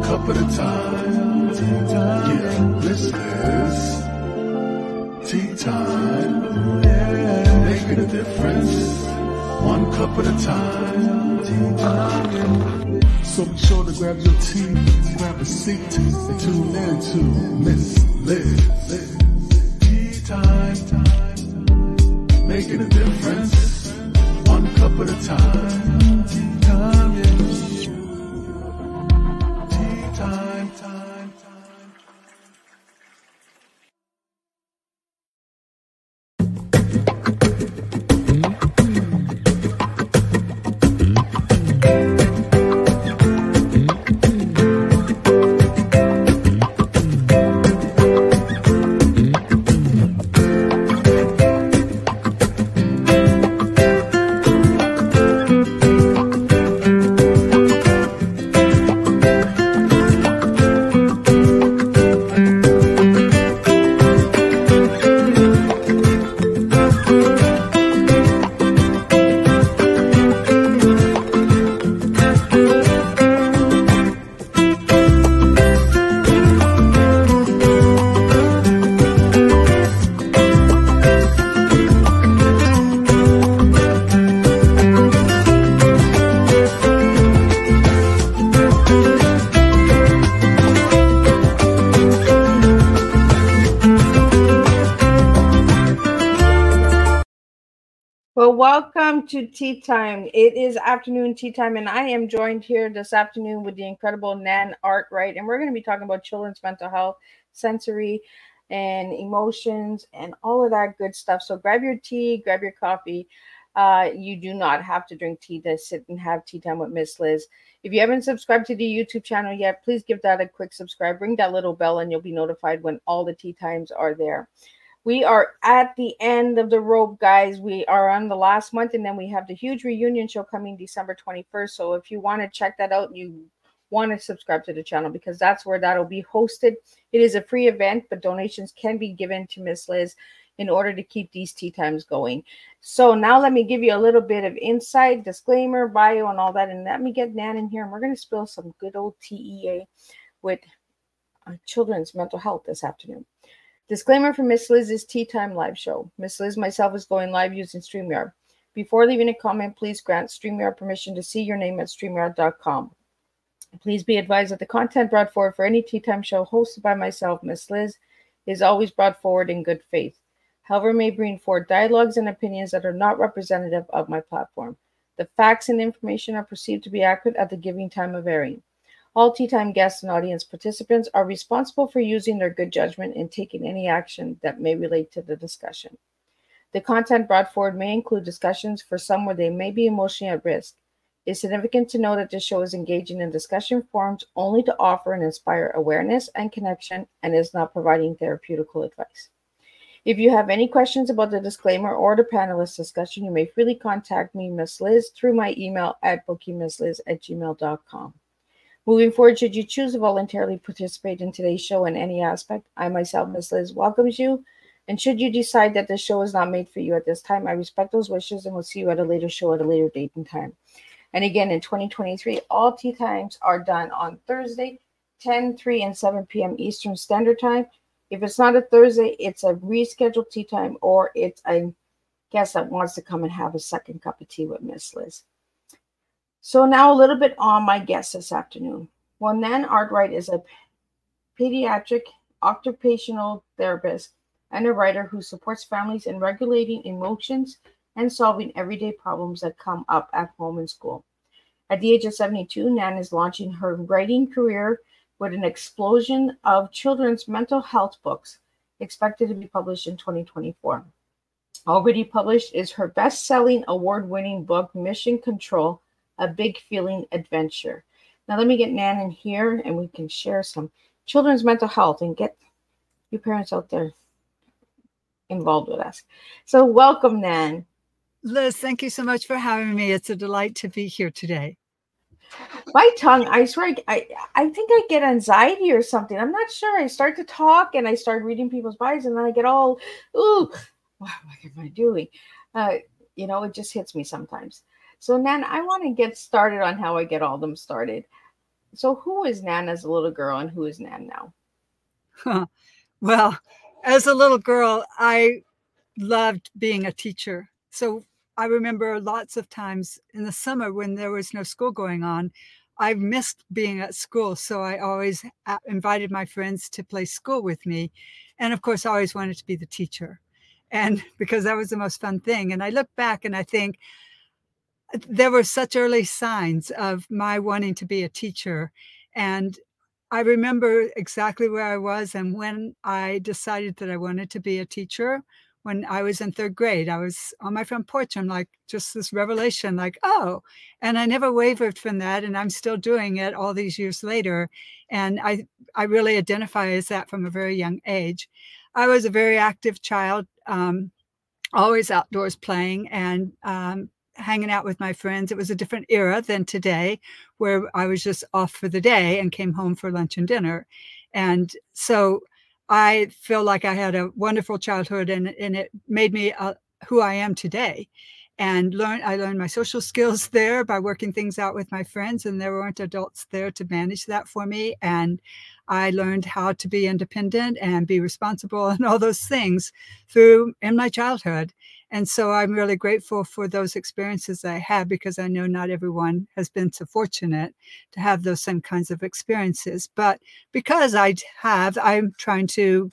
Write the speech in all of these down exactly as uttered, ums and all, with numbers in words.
cup at a time. Tea time. Yeah, this is tea time. Yeah. Making a difference. One cup at a time. Tea time. So be sure to grab your tea, grab a seat, and tune in to Miss Liz. Tea time. Making a difference. One cup at a time. Tea time. Yeah. Time, time, time. Well, welcome to Tea Time. It is afternoon tea time, and I am joined here this afternoon with the incredible Nan Artwright, and we're going to be talking about children's mental health, sensory, and emotions, and all of that good stuff. So grab your tea, grab your coffee. Uh, you do not have to drink tea to sit and have tea time with Miss Liz. If you haven't subscribed to the YouTube channel yet, please give that a quick subscribe. Ring that little bell, and you'll be notified when all the tea times are there. We are at the end of the rope, guys. We are on the last month, and then we have the huge reunion show coming December twenty-first. So if you want to check that out, you want to subscribe to the channel because that's where that'll be hosted. It is a free event, but donations can be given to Miss Liz in order to keep these tea times going. So now let me give you a little bit of insight, disclaimer, bio, and all that. And let me get Nan in here, and we're going to spill some good old T E A with uh, children's mental health this afternoon. Disclaimer for Miss Liz's Tea Time live show. Miss Liz, myself, is going live using StreamYard. Before leaving a comment, please grant StreamYard permission to see your name at StreamYard dot com. Please be advised that the content brought forward for any Tea Time show hosted by myself, Miss Liz, is always brought forward in good faith. However, may bring forward dialogues and opinions that are not representative of my platform. The facts and information are perceived to be accurate at the giving time of airing. All Tea Time guests and audience participants are responsible for using their good judgment and taking any action that may relate to the discussion. The content brought forward may include discussions for some where they may be emotionally at risk. It's significant to know that this show is engaging in discussion forums only to offer and inspire awareness and connection and is not providing therapeutical advice. If you have any questions about the disclaimer or the panelist discussion, you may freely contact me, Miss Liz, through my email at bookingmissliz at gmail dot com. Moving forward, should you choose to voluntarily participate in today's show in any aspect, I myself, Miss Liz, welcomes you. And should you decide that the show is not made for you at this time, I respect those wishes and will see you at a later show at a later date and time. And again, in twenty twenty-three, all tea times are done on Thursday, ten, three, and seven p.m. Eastern Standard Time. If it's not a Thursday, it's a rescheduled tea time, or it's a guest that wants to come and have a second cup of tea with Miss Liz. So now a little bit on my guest this afternoon. Well, Nan Artwright is a pediatric occupational therapist and a writer who supports families in regulating emotions and solving everyday problems that come up at home and school. At the age of seventy-two, Nan is launching her writing career with an explosion of children's mental health books expected to be published in twenty twenty-four. Already published is her best-selling, award-winning book, Mission Control, A Big Feeling Adventure. Now let me get Nan in here and we can share some children's mental health and get you parents out there involved with us. So welcome, Nan. Liz, thank you so much for having me. It's a delight to be here today. My tongue, I swear, I, I think I get anxiety or something. I'm not sure. I start to talk and I start reading people's bios and then I get all, ooh, what, what am I doing? Uh, you know, it just hits me sometimes. So, Nan, I want to get started on how I get all them started. So who is Nan as a little girl and who is Nan now? Well, as a little girl, I loved being a teacher. So I remember lots of times in the summer when there was no school going on, I missed being at school. So I always invited my friends to play school with me. And of course, I always wanted to be the teacher. And because that was the most fun thing. And I look back and I think there were such early signs of my wanting to be a teacher. And I remember exactly where I was and when I decided that I wanted to be a teacher. When I was in third grade, I was on my front porch. I'm like, just this revelation, like, oh, and I never wavered from that. And I'm still doing it all these years later. And I, I really identify as that from a very young age. I was a very active child, um, always outdoors playing and um, hanging out with my friends. It was a different era than today, where I was just off for the day and came home for lunch and dinner. And so I feel like I had a wonderful childhood, and, and it made me uh, who I am today. And learn, I learned my social skills there by working things out with my friends, and there weren't adults there to manage that for me. And I learned how to be independent and be responsible and all those things through in my childhood. And so I'm really grateful for those experiences I had, because I know not everyone has been so fortunate to have those same kinds of experiences. But because I have, I'm trying to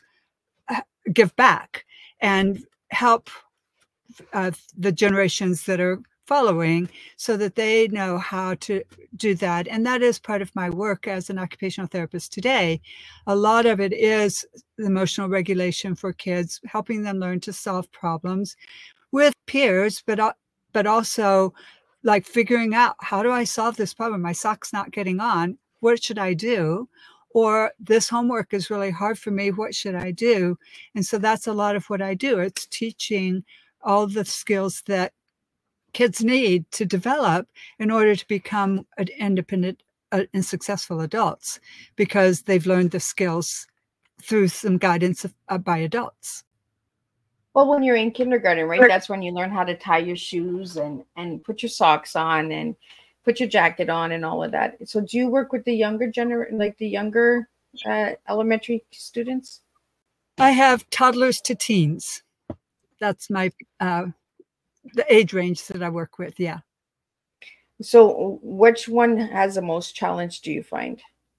give back and help uh, the generations that are following so that they know how to do that. And that is part of my work as an occupational therapist today. A lot of it is emotional regulation for kids, helping them learn to solve problems with peers, but, but also like figuring out, how do I solve this problem? My sock's not getting on. What should I do? Or this homework is really hard for me. What should I do? And so that's a lot of what I do. It's teaching all the skills that kids need to develop in order to become independent uh, and successful adults, because they've learned the skills through some guidance of, uh, by adults. Well, when you're in kindergarten, right, that's when you learn how to tie your shoes and, and put your socks on and put your jacket on and all of that. So do you work with the younger gener, like the younger uh, elementary students? I have toddlers to teens. That's my uh, the age range that I work with. Yeah. So which one has the most challenge, do you find?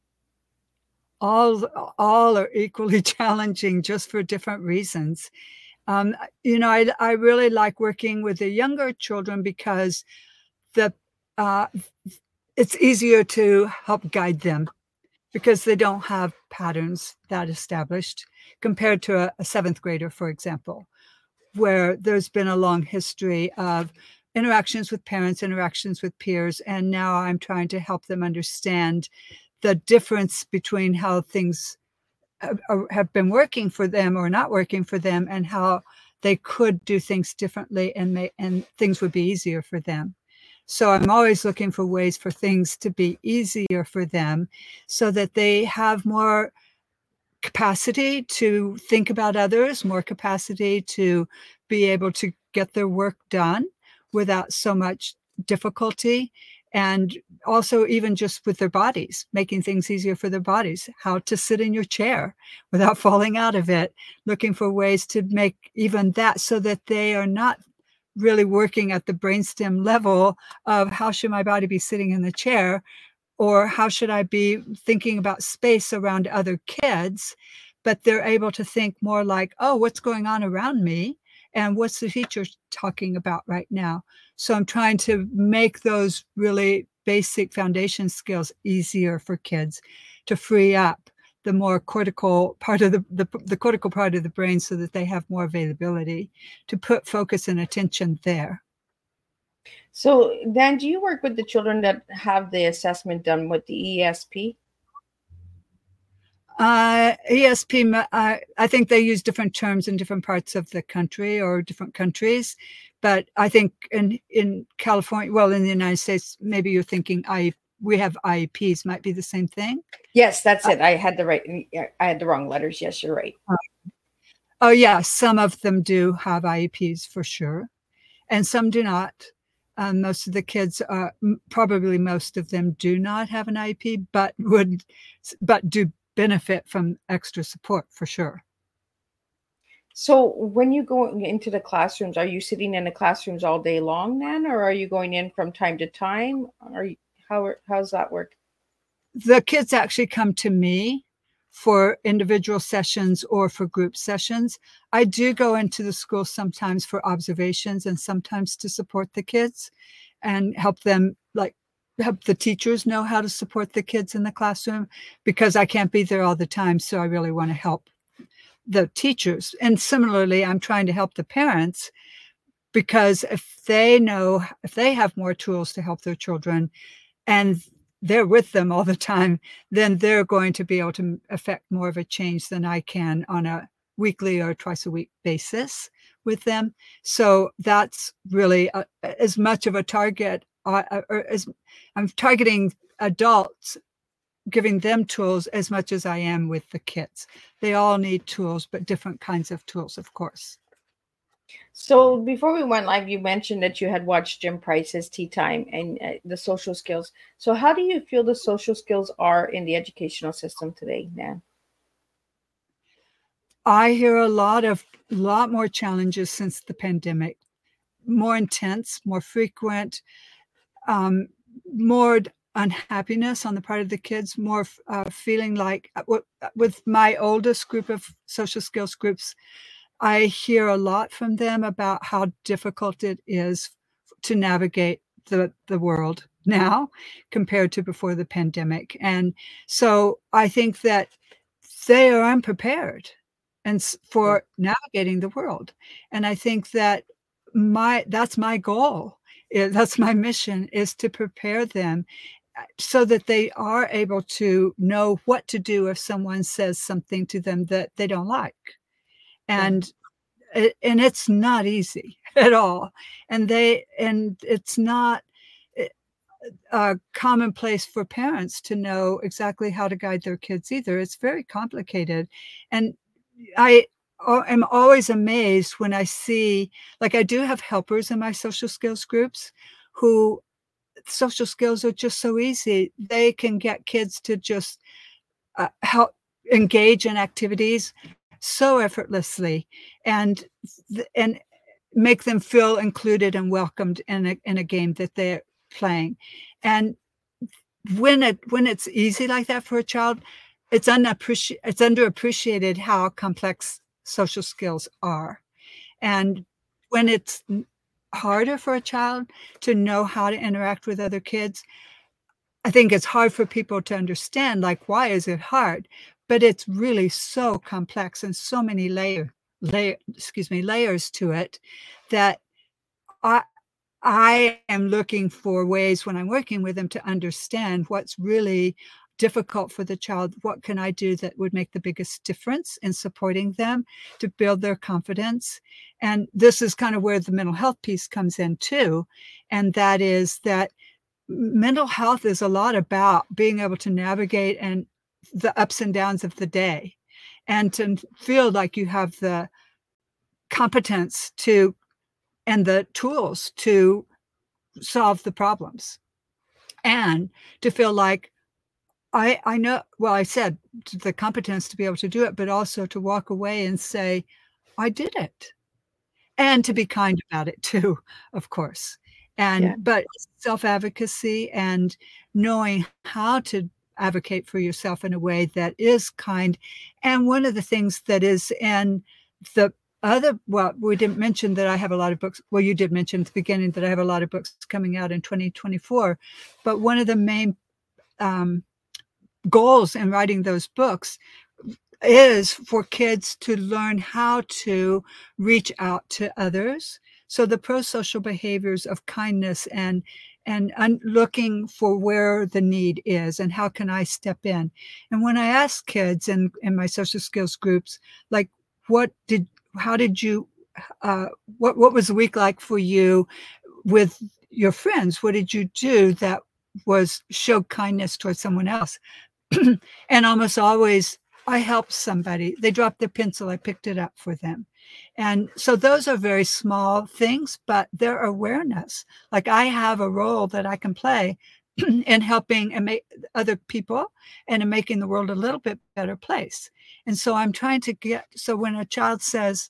All, all are equally challenging, just for different reasons. Um, you know, I, I really like working with the younger children because the uh, it's easier to help guide them, because they don't have patterns that established compared to a, a seventh grader, for example, where there's been a long history of interactions with parents, interactions with peers, and now I'm trying to help them understand the difference between how things have been working for them or not working for them, and how they could do things differently and may, and things would be easier for them. So I'm always looking for ways for things to be easier for them, so that they have more capacity to think about others, more capacity to be able to get their work done without so much difficulty. And also even just with their bodies, making things easier for their bodies, how to sit in your chair without falling out of it, looking for ways to make even that, so that they are not really working at the brainstem level of how should my body be sitting in the chair, or how should I be thinking about space around other kids, but they're able to think more like, oh, what's going on around me? And what's the teacher talking about right now? So I'm trying to make those really basic foundation skills easier for kids, to free up the more cortical part of the, the, the cortical part of the brain, so that they have more availability to put focus and attention there. So Dan, do you work with the children that have the assessment done with the E S P? Uh, E S P, uh, I think they use different terms in different parts of the country or different countries. But I think in, in California, well, in the United States, maybe you're thinking I we have I E Ps, might be the same thing. Yes, that's it. I had the right, I had the wrong letters. Yes, you're right. Uh, oh yeah, some of them do have I E Ps for sure, and some do not. Um, most of the kids are probably most of them do not have an I E P, but would but do benefit from extra support for sure. So when you go into the classrooms, are you sitting in the classrooms all day long then, or are you going in from time to time? Are you, how how's that work? The kids actually come to me for individual sessions or for group sessions. I do go into the school sometimes for observations and sometimes to support the kids and help them, like help the teachers know how to support the kids in the classroom, because I can't be there all the time. So I really want to help the teachers. And similarly, I'm trying to help the parents, because if they know, if they have more tools to help their children and they're with them all the time, then they're going to be able to affect more of a change than I can on a weekly or twice a week basis with them. So that's really a, as much of a target, uh, or as I'm targeting adults, giving them tools as much as I am with the kids. They all need tools, but different kinds of tools, of course. So before we went live, you mentioned that you had watched Jim Price's Tea Time and uh, the social skills. So how do you feel the social skills are in the educational system today, Nan? I hear a lot of, lot more challenges since the pandemic, more intense, more frequent, um, more unhappiness on the part of the kids, more uh, feeling like, with my oldest group of social skills groups, I hear a lot from them about how difficult it is to navigate the, the world now compared to before the pandemic. And so I think that they are unprepared and for navigating the world. And I think that my that's my goal. That's my mission, is to prepare them so that they are able to know what to do if someone says something to them that they don't like. And yeah. it, and it's not easy at all. And they and it's not a commonplace for parents to know exactly how to guide their kids either. It's very complicated. And I am always amazed when I see, like, I do have helpers in my social skills groups who social skills are just so easy. They can get kids to just uh, help engage in activities so effortlessly and and make them feel included and welcomed in a, in a game that they're playing. And when it when it's easy like that for a child, it's unappreciated, it's underappreciated how complex social skills are. And when it's harder for a child to know how to interact with other kids, I think it's hard for people to understand, like, why is it hard? But it's really so complex and so many layer, layer, excuse me, layers to it that I, I am looking for ways when I'm working with them to understand what's really difficult for the child. What can I do that would make the biggest difference in supporting them to build their confidence? And this is kind of where the mental health piece comes in too. And that is that mental health is a lot about being able to navigate and the ups and downs of the day, and to feel like you have the competence to and the tools to solve the problems, and to feel like I, I know, well, I said the competence to be able to do it, but also to walk away and say, I did it. And to be kind about it too, of course. And, yeah. But self-advocacy and knowing how to advocate for yourself in a way that is kind. And one of the things that is in the other, well, we didn't mention that I have a lot of books. Well, you did mention at the beginning that I have a lot of books coming out in twenty twenty-four. But one of the main um, goals in writing those books is for kids to learn how to reach out to others. So the pro-social behaviors of kindness and and un- looking for where the need is and how can I step in. And when I ask kids in, in my social skills groups, like, what did, how did you, uh, what, what was the week like for you with your friends? What did you do that was show kindness towards someone else? And almost always I helped somebody. They dropped their pencil. I picked it up for them. And so those are very small things, but their awareness. Like I have a role that I can play in helping and make other people and in making the world a little bit better place. And so I'm trying to get, so when a child says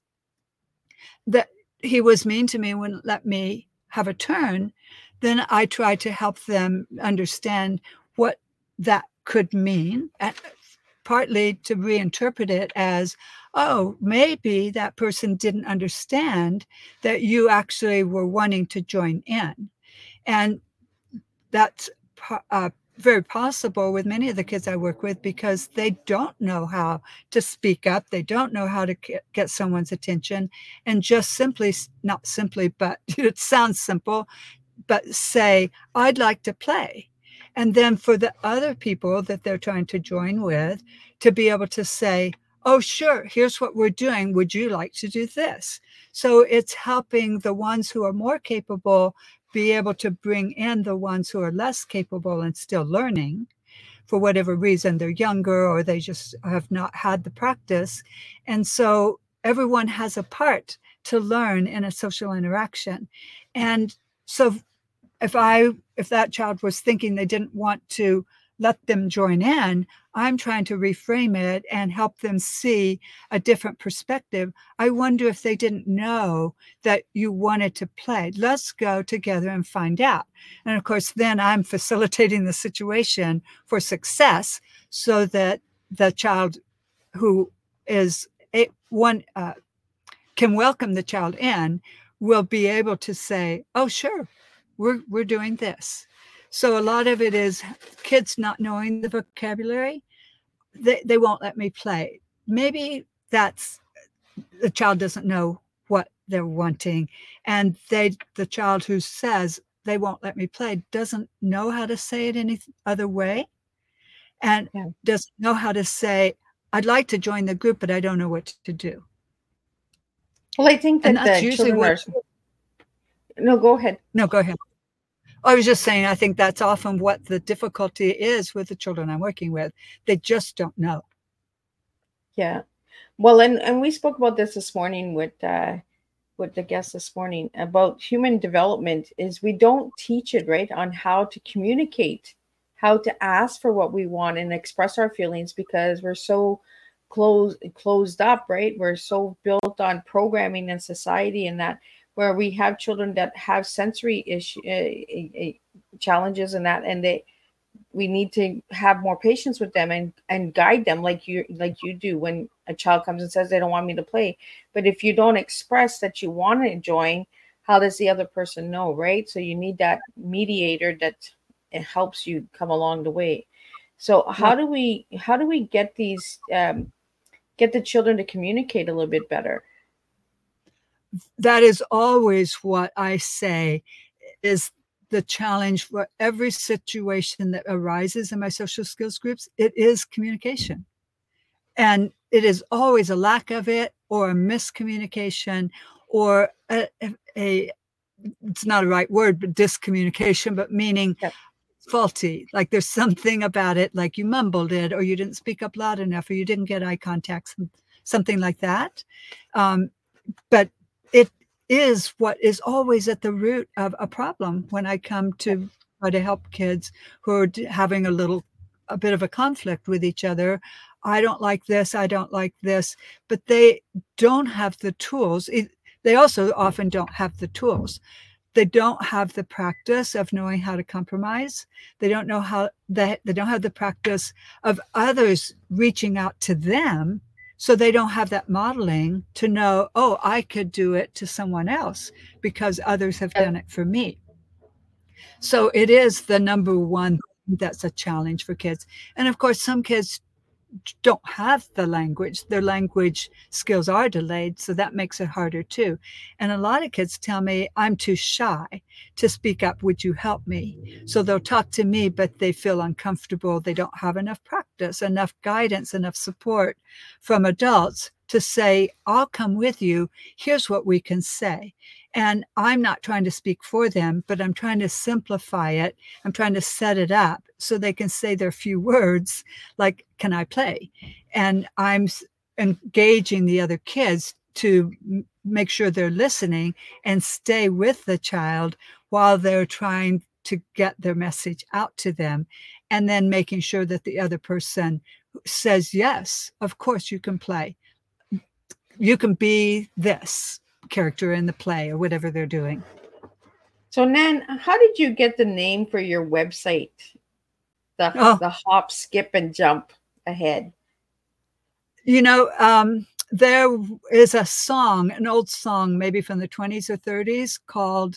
that he was mean to me and wouldn't let me have a turn, then I try to help them understand what that could mean, and partly to reinterpret it as, oh, maybe that person didn't understand that you actually were wanting to join in. And that's uh, very possible with many of the kids I work with because they don't know how to speak up. They don't know how to get someone's attention and just simply, not simply, but it sounds simple, but say, I'd like to play. And then for the other people that they're trying to join with, to be able to say, oh, sure, here's what we're doing. Would you like to do this? So it's helping the ones who are more capable be able to bring in the ones who are less capable and still learning for whatever reason. They're younger or they just have not had the practice. And so everyone has a part to learn in a social interaction. And so if I, if that child was thinking they didn't want to let them join in, I'm trying to reframe it and help them see a different perspective. I wonder if they didn't know that you wanted to play. Let's go together and find out. And of course, then I'm facilitating the situation for success so that the child who is a, one uh, can welcome the child in will be able to say, oh, sure, we're we're doing this. So a lot of it is kids not knowing the vocabulary. They, they won't let me play. Maybe that's the child doesn't know what they're wanting. And they, the child who says they won't let me play doesn't know how to say it any other way. And yeah. doesn't know how to say, I'd like to join the group, but I don't know what to do. Well, I think that and that's the usually what, are... No, go ahead. No, go ahead. I was just saying, I think that's often what the difficulty is with the children I'm working with. They just don't know. Yeah. Well, and, and we spoke about this this morning with uh, with the guest this morning about human development is we don't teach it, right, on how to communicate, how to ask for what we want and express our feelings because we're so closed, closed up, right? We're so built on programming and society and that where we have children that have sensory issue uh, uh, challenges and that, and they, we need to have more patience with them and, and guide them like you, like you do when a child comes and says they don't want me to play. But if you don't express that you want to join, how does the other person know, right? So you need that mediator that it helps you come along the way. So how do we, how do we get these, um, get the children to communicate a little bit better? That is always what I say is the challenge for every situation that arises in my social skills groups. It is communication. And it is always a lack of it or a miscommunication or a, a, a it's not a right word, but discommunication, but meaning yep. faulty. Like there's something about it, like you mumbled it or you didn't speak up loud enough or you didn't get eye contact, something like that. Um, but it is what is always at the root of a problem when I come to try to help kids who are having a little, a bit of a conflict with each other. I don't like this, I don't like this, but they don't have the tools. They also often don't have the tools. They don't have the practice of knowing how to compromise. They don't know how, they, they don't have the practice of others reaching out to them. So they don't have that modeling to know, oh, I could do it to someone else because others have done it for me. So it is the number one thing that's a challenge for kids. And of course, some kids don't have the language. Their language skills are delayed, so that makes it harder too. And a lot of kids tell me, I'm too shy to speak up. Would you help me? So they'll talk to me, but they feel uncomfortable. They don't have enough practice, enough guidance, enough support from adults to say, I'll come with you. Here's what we can say. And I'm not trying to speak for them, but I'm trying to simplify it. I'm trying to set it up so they can say their few words, like, can I play? and I'm engaging the other kids to make sure they're listening and stay with the child while they're trying to get their message out to them, and then making sure that the other person says, yes, of course you can play. You can be this character in the play or whatever they're doing. So Nan, how did you get the name for your website? The, oh. the hop, skip, and jump ahead. You know, um, there is a song, an old song, maybe from the twenties or thirties called,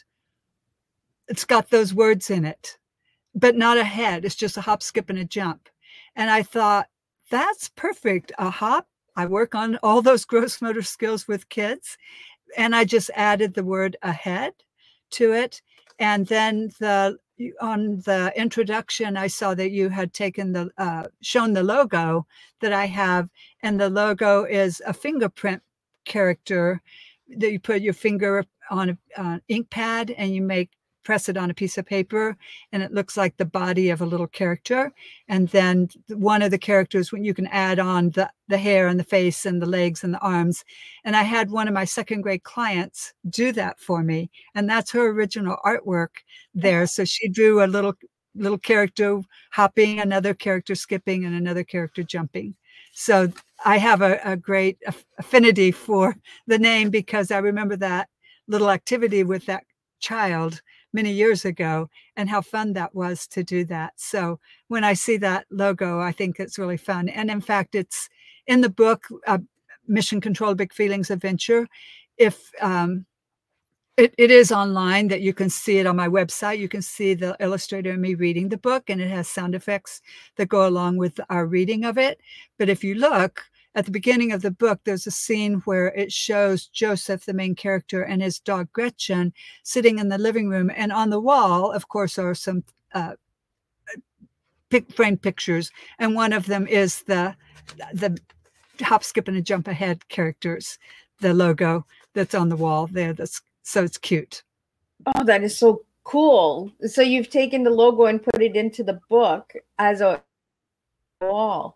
it's got those words in it, but not a head. It's just a hop, skip, and a jump. And I thought, that's perfect. A hop. I work on all those gross motor skills with kids. And I just added the word ahead to it. And then the on the introduction, I saw that you had taken the, uh, shown the logo that I have. And the logo is a fingerprint character that you put your finger on an uh, ink pad and you make press it on a piece of paper, and it looks like the body of a little character. And then one of the characters, when you can add on the, the hair and the face and the legs and the arms. And I had one of my second grade clients do that for me. And that's her original artwork there. So she drew a little, little character hopping, another character skipping, and another character jumping. So I have a, a great affinity for the name because I remember that little activity with that child many years ago and how fun that was to do that. So when I see that logo, I think it's really fun. And in fact, it's in the book, uh, Mission Control Big Feelings Adventure. If um, it, it is online, that you can see it on my website. You can see the illustrator and me reading the book, and it has sound effects that go along with our reading of it. But if you look, at the beginning of the book, there's a scene where it shows Joseph, the main character, and his dog Gretchen sitting in the living room. And on the wall, of course, are some uh, pic- framed pictures. And one of them is the, the hop, skip, and a jump ahead characters, the logo that's on the wall there. That's, so it's cute. Oh, that is so cool. So you've taken the logo and put it into the book as a wall.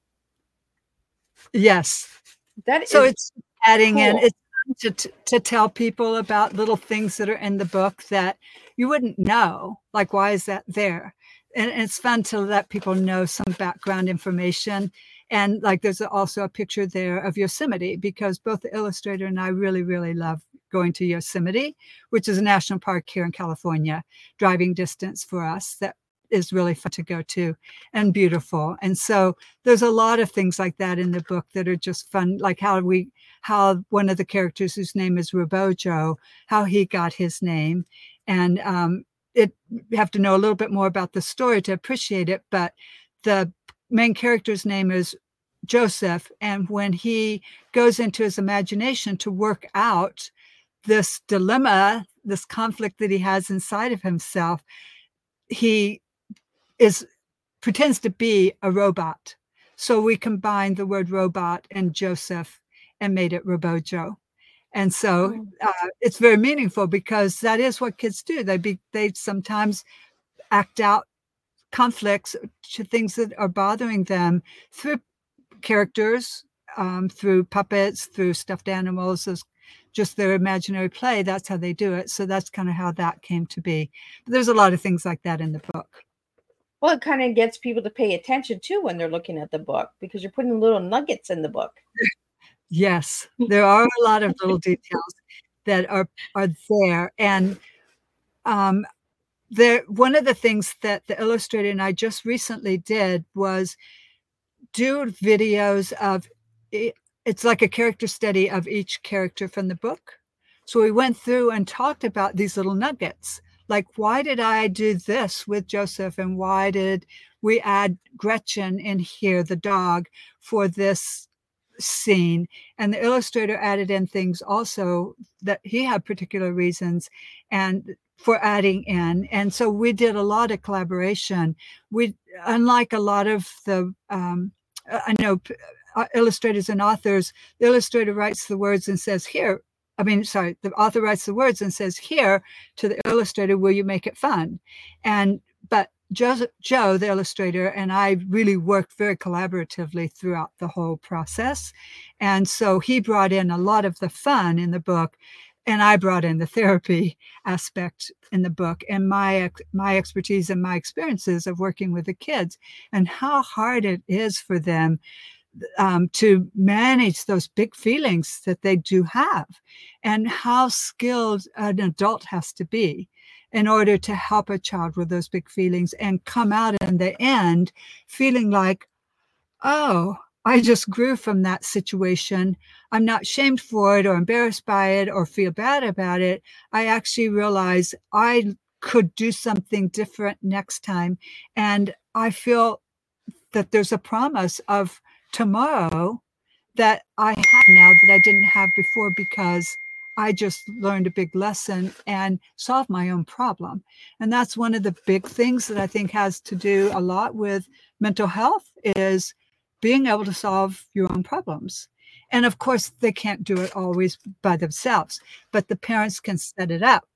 Yes. That so is it's adding cool. in it's to, to tell people about little things that are in the book that you wouldn't know, like why is that there? And, and it's fun to let people know some background information. And like there's also a picture there of Yosemite, because both the illustrator and I really, really love going to Yosemite, which is a national park here in California, driving distance for us. That is really fun to go to and beautiful. And so there's a lot of things like that in the book that are just fun, like how we, how one of the characters whose name is Robojo, how he got his name. And um, it you have to know a little bit more about the story to appreciate it. But the main character's name is Joseph. And when he goes into his imagination to work out this dilemma, this conflict that he has inside of himself, he is pretends to be a robot. So we combined the word robot and Joseph and made it Robojo. And so uh, it's very meaningful because that is what kids do. They be, they sometimes act out conflicts to things that are bothering them through characters, um, through puppets, through stuffed animals, as just their imaginary play. That's how they do it. So that's kind of how that came to be. But there's a lot of things like that in the book. Well, it kind of gets people to pay attention too when they're looking at the book, because you're putting little nuggets in the book. Yes, there are a lot of little details that are are there. And um, there, one of the things that the illustrator and I just recently did was do videos of, it's like a character study of each character from the book. So we went through and talked about these little nuggets. Like, why did I do this with Joseph? And why did we add Gretchen in here, the dog, for this scene? And the illustrator added in things also that he had particular reasons and for adding in. And so we did a lot of collaboration. We, unlike a lot of the, um, I know illustrators and authors, the illustrator writes the words and says, here, I mean, sorry, the author writes the words and says, here to the illustrator, will you make it fun? And, but Joe, Joe, the illustrator, and I really worked very collaboratively throughout the whole process. And so he brought in a lot of the fun in the book, and I brought in the therapy aspect in the book, and my my expertise and my experiences of working with the kids and how hard it is for them um, to manage those big feelings that they do have, and how skilled an adult has to be in order to help a child with those big feelings and come out in the end feeling like, oh, I just grew from that situation. I'm not shamed for it or embarrassed by it or feel bad about it. I actually realize I could do something different next time. And I feel that there's a promise of tomorrow that I have now that I didn't have before, because I just learned a big lesson and solved my own problem. And that's one of the big things that I think has to do a lot with mental health, is being able to solve your own problems. And of course, they can't do it always by themselves, but the parents can set it up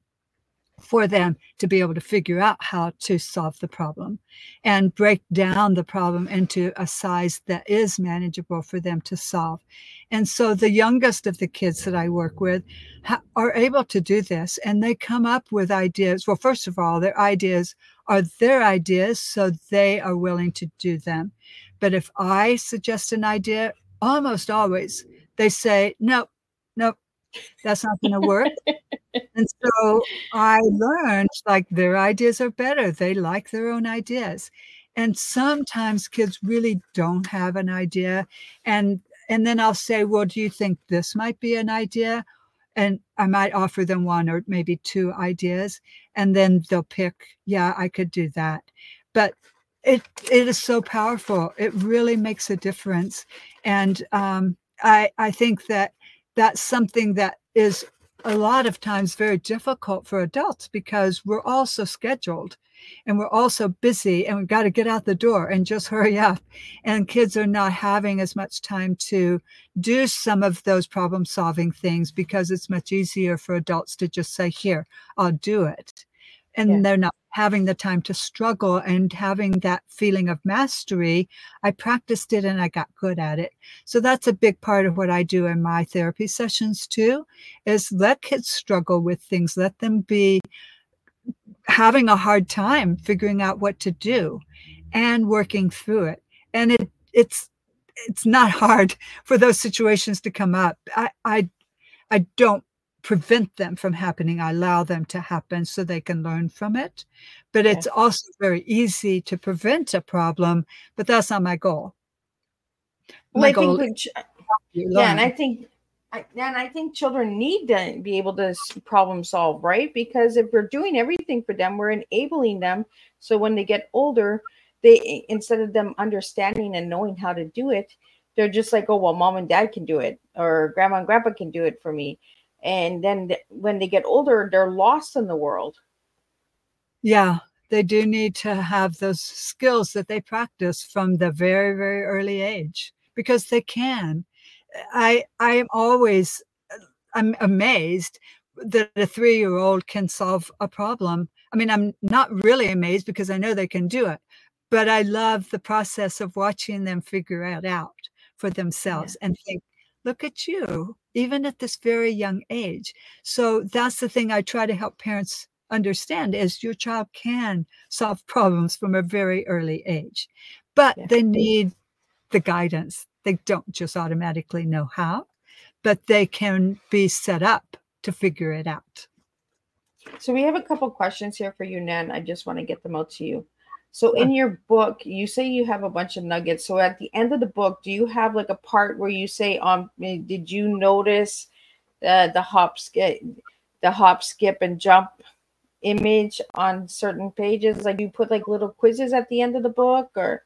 for them to be able to figure out how to solve the problem and break down the problem into a size that is manageable for them to solve. And so the youngest of the kids that I work with ha- are able to do this, and they come up with ideas. Well, first of all, their ideas are their ideas, so they are willing to do them. But if I suggest an idea, almost always they say, nope, nope, that's not going to work. And so I learned, like, their ideas are better. They like their own ideas. And sometimes kids really don't have an idea. And and then I'll say, well, do you think this might be an idea? And I might offer them one or maybe two ideas. And then they'll pick, yeah, I could do that. But it it is so powerful. It really makes a difference. And um, I I think that that's something that is a lot of times very difficult for adults, because we're all so scheduled and we're all so busy, and we've got to get out the door and just hurry up. And kids are not having as much time to do some of those problem solving things, because it's much easier for adults to just say, here, I'll do it. And yeah. They're not having the time to struggle and having that feeling of mastery. I practiced it and I got good at it. So that's a big part of what I do in my therapy sessions too, is let kids struggle with things, let them be having a hard time figuring out what to do and working through it. And it it's it's not hard for those situations to come up. I I, I don't prevent them from happening. I allow them to happen so they can learn from it. But it's yeah. also very easy to prevent a problem, but that's not my goal. My well, goal I think is yeah, and I think I, and I think children need to be able to problem solve, right? Because if we're doing everything for them, we're enabling them. So when they get older, they, instead of them understanding and knowing how to do it, they're just like, oh, well, mom and dad can do it, or grandma and grandpa can do it for me. And then th- when they get older, they're lost in the world. Yeah, they do need to have those skills that they practice from the very, very early age, because they can. I I am always I'm amazed that a three-year-old can solve a problem. I mean, I'm not really amazed because I know they can do it, but I love the process of watching them figure it out for themselves yeah. and think, look at you, even at this very young age. So that's the thing I try to help parents understand, is your child can solve problems from a very early age, but yeah. they need the guidance. They don't just automatically know how, but they can be set up to figure it out. So we have a couple questions here for you, Nan. I just want to get them out to you. So in your book, you say you have a bunch of nuggets. So at the end of the book, do you have like a part where you say, um, did you notice uh, the hop skip, the hop, skip, and jump image on certain pages? Like, you put like little quizzes at the end of the book, or?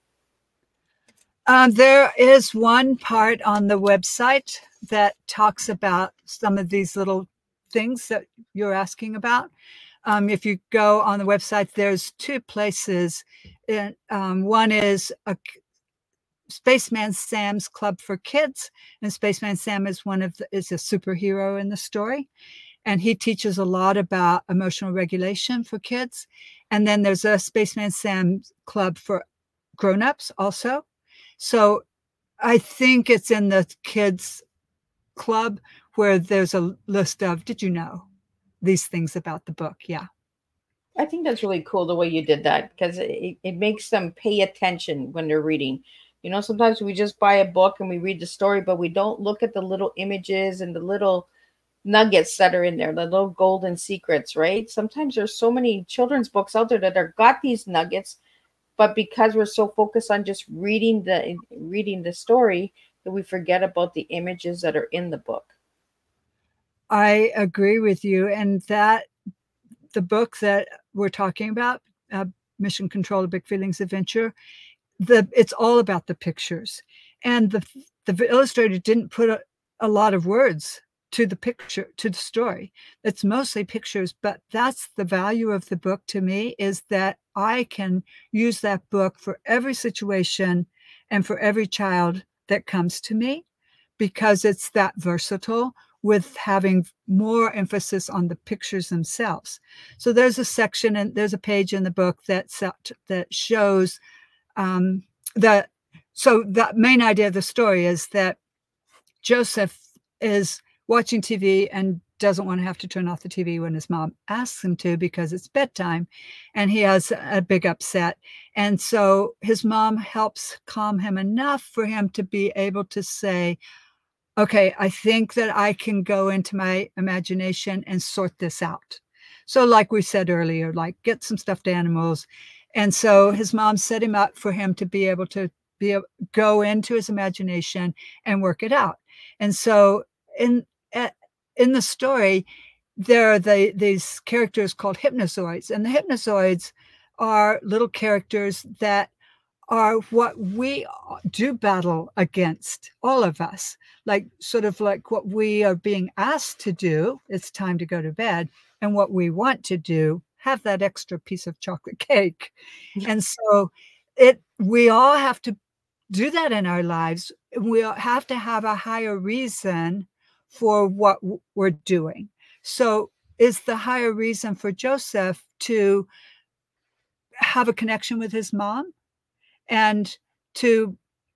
Um, there is one part on the website that talks about some of these little things that you're asking about. Um, if you go on the website, there's two places. In, um, one is a Spaceman Sam's Club for Kids, and Spaceman Sam is one of the, is a superhero in the story, and he teaches a lot about emotional regulation for kids. And then there's a Spaceman Sam club for grown-ups also. So I think it's in the kids club where there's a list of, did you know these things about the book? Yeah. I think that's really cool the way you did that, because it, it makes them pay attention when they're reading. You know, sometimes we just buy a book and we read the story, but we don't look at the little images and the little nuggets that are in there, the little golden secrets, right? Sometimes there's so many children's books out there that are got these nuggets, but because we're so focused on just reading the reading the story, that we forget about the images that are in the book. I agree with you. And that the book that we're talking about, uh, Mission Control: A Big Feelings Adventure, the it's all about the pictures. And the the illustrator didn't put a, a lot of words to the picture, to the story. It's mostly pictures, but that's the value of the book to me, is that I can use that book for every situation and for every child that comes to me, because it's that versatile, with having more emphasis on the pictures themselves. So there's a section and there's a page in the book that that shows um, that. So the main idea of the story is that Joseph is watching T V and doesn't want to have to turn off the T V when his mom asks him to, because it's bedtime, and he has a big upset. And so his mom helps calm him enough for him to be able to say, okay, I think that I can go into my imagination and sort this out. So like we said earlier, like get some stuffed animals. And so his mom set him up for him to be able to be able, go into his imagination and work it out. And so in in the story, there are the, these characters called hypnozoids. And the hypnozoids are little characters that are what we do battle against, all of us, like sort of like what we are being asked to do, it's time to go to bed, and what we want to do, have that extra piece of chocolate cake. And so it we all have to do that in our lives. We have to have a higher reason for what we're doing. So is the higher reason for Joseph to have a connection with his mom, and to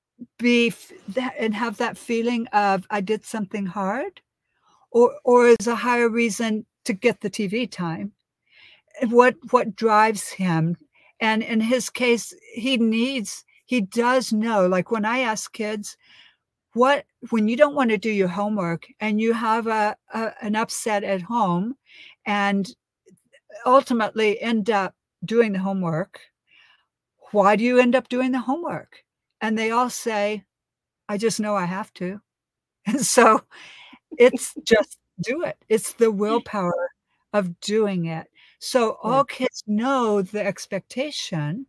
be that and have that feeling of I did something hard, or or is a higher reason to get the T V time? What what drives him? And in his case, he needs he does know, like when I ask kids, what when you don't want to do your homework and you have a, a an upset at home and ultimately end up doing the homework, why do you end up doing the homework? And they all say, I just know I have to. And so it's just do it. It's the willpower of doing it. So all kids know the expectation,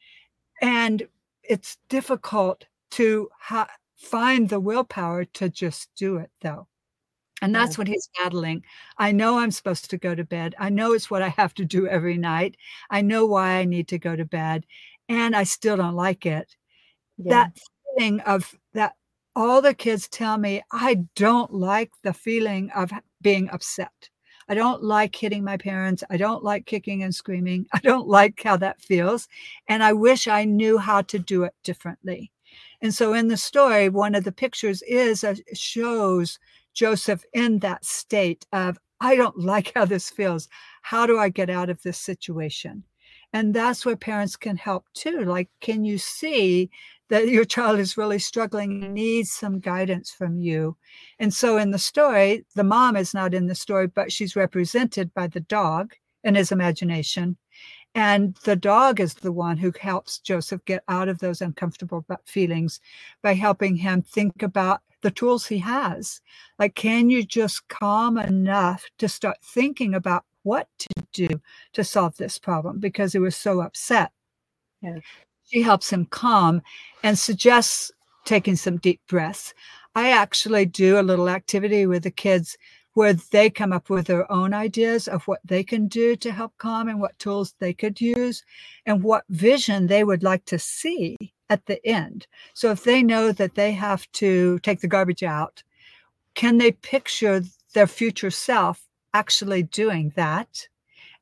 and it's difficult to ha- find the willpower to just do it, though. And that's what he's battling. I know I'm supposed to go to bed. I know it's what I have to do every night. I know why I need to go to bed, and I still don't like it. Yeah. That feeling of that, all the kids tell me, I don't like the feeling of being upset. I don't like hitting my parents. I don't like kicking and screaming. I don't like how that feels. And I wish I knew how to do it differently. And so in the story, one of the pictures is uh, shows Joseph in that state of, I don't like how this feels. How do I get out of this situation? And that's where parents can help too. Like, can you see that your child is really struggling and needs some guidance from you? And so in the story, the mom is not in the story, but she's represented by the dog in his imagination. And the dog is the one who helps Joseph get out of those uncomfortable feelings by helping him think about the tools he has. Like, can you just calm enough to start thinking about what to do to solve this problem, because he was so upset. Yeah. She helps him calm and suggests taking some deep breaths. I actually do a little activity with the kids where they come up with their own ideas of what they can do to help calm and what tools they could use and what vision they would like to see at the end. So if they know that they have to take the garbage out, can they picture their future self actually doing that?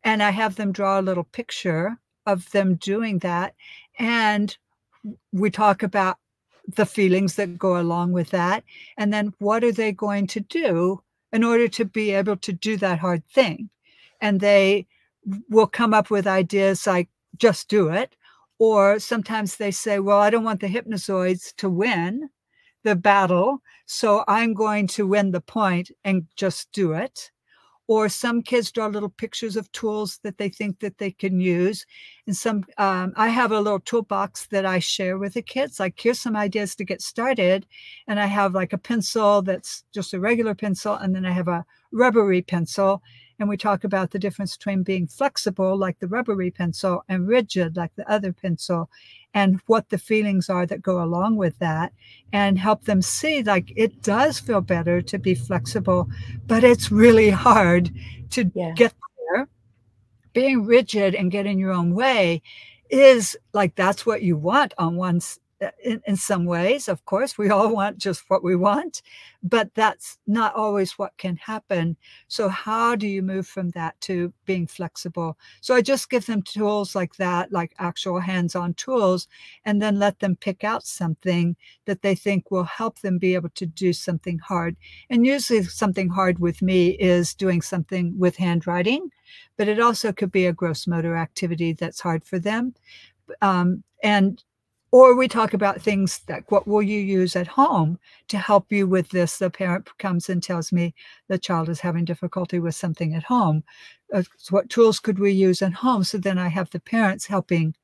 And I have them draw a little picture of them doing that. And we talk about the feelings that go along with that. And then what are they going to do in order to be able to do that hard thing? And they will come up with ideas like, just do it. Or sometimes they say, well, I don't want the hypnozoids to win the battle, so I'm going to win the point and just do it. Or some kids draw little pictures of tools that they think that they can use. And some, um, I have a little toolbox that I share with the kids. Like, here's some ideas to get started. And I have like a pencil that's just a regular pencil. And then I have a rubbery pencil. And we talk about the difference between being flexible, like the rubbery pencil, and rigid, like the other pencil, and what the feelings are that go along with that, and help them see, like, it does feel better to be flexible, but it's really hard to Yeah. get there. Being rigid and get in your own way is like, that's what you want on one's, in, in some ways. Of course, we all want just what we want, but that's not always what can happen. So how do you move from that to being flexible? So I just give them tools like that, like actual hands-on tools, and then let them pick out something that they think will help them be able to do something hard. And usually something hard with me is doing something with handwriting, but it also could be a gross motor activity that's hard for them. Um, and Or we talk about things like, what will you use at home to help you with this? The parent comes and tells me the child is having difficulty with something at home. Uh, so what tools could we use at home? So then I have the parents helping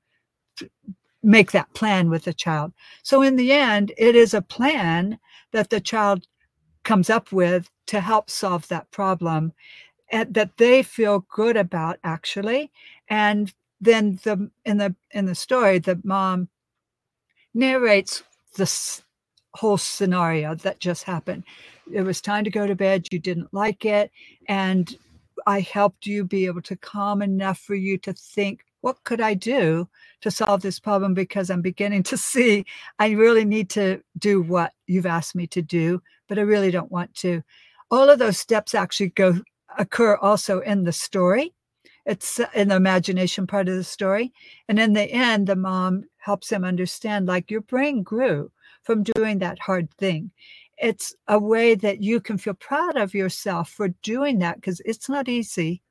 make that plan with the child. So in the end, it is a plan that the child comes up with to help solve that problem, and that they feel good about, actually. And then the in the in the story, the mom narrates this whole scenario that just happened. It was time to go to bed. You didn't like it. And I helped you be able to calm enough for you to think, what could I do to solve this problem? Because I'm beginning to see I really need to do what you've asked me to do, but I really don't want to. All of those steps actually go occur also in the story. It's in the imagination part of the story. And in the end, the mom helps him understand, like, your brain grew from doing that hard thing. It's a way that you can feel proud of yourself for doing that, because it's not easy.